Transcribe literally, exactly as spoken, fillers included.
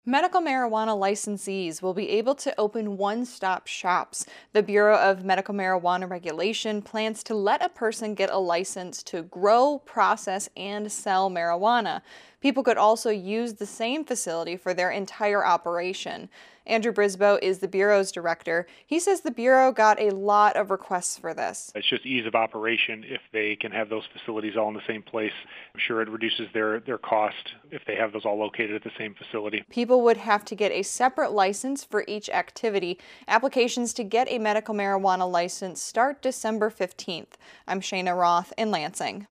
Medical marijuana licensees will be able to open one-stop shops. The Bureau of Medical Marijuana Regulation plans to let a person get a license to grow, process, and sell marijuana. People could also use the same facility for their entire operation. Andrew Brisboe is the Bureau's director. He says the Bureau got a lot of requests for this. It's just ease of operation if they can have those facilities all in the same place. I'm sure it reduces their, their cost if they have those all located at the same facility. People would have to get a separate license for each activity. Applications to get a medical marijuana license start December fifteenth. I'm Shayna Roth in Lansing.